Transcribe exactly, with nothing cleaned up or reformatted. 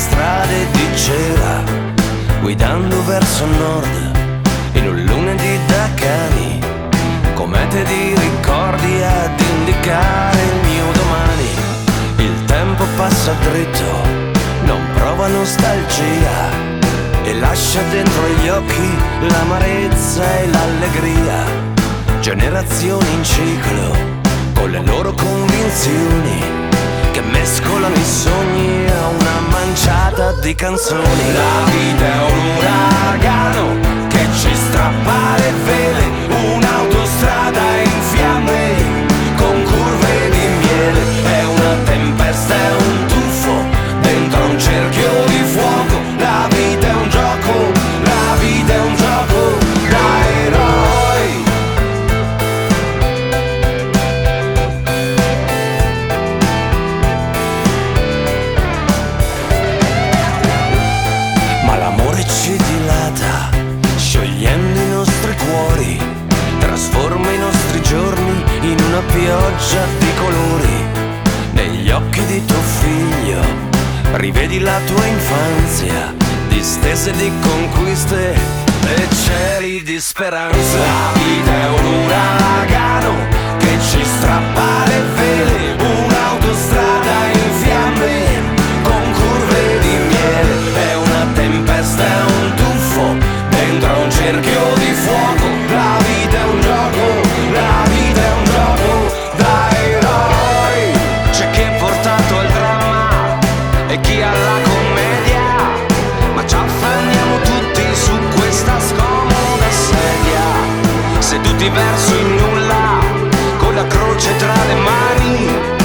strade di cera, guidando verso nord in un lunedì da cani, comete di ricordi ad indicare il mio domani. Il tempo passa dritto, non prova nostalgia e lascia dentro gli occhi l'amarezza e l'allegria. Generazioni in ciclo con le loro convinzioni che mescolano i sogni a una manciata di canzoni. La vita è un uragano che ci strappa le vele, un'autostrada in fiamme con curve di miele. È una tempesta, è un tuffo dentro un cerchio di fuoco. La vita è un gioco, la vita è un gioco da eroi. Ma l'amore ci dilata, sciogliendo i nostri cuori, trasforma i nostri giorni in una pioggia di colori. Negli occhi di tuo figlio rivedi la tua infanzia, distese di conquiste e cieli di speranza. La vita è un uragano che ci strappa le vele, un'autostrada in fiamme con curve di miele. È una tempesta, è un tuffo dentro un cerchio di fuoco. La vita è un gioco, la vita è un gioco da eroi. C'è chi è portato al dramma e chi alla commedia, ma ci affanniamo tutti su questa scomoda sedia, seduti verso il nulla con la croce tra le mani.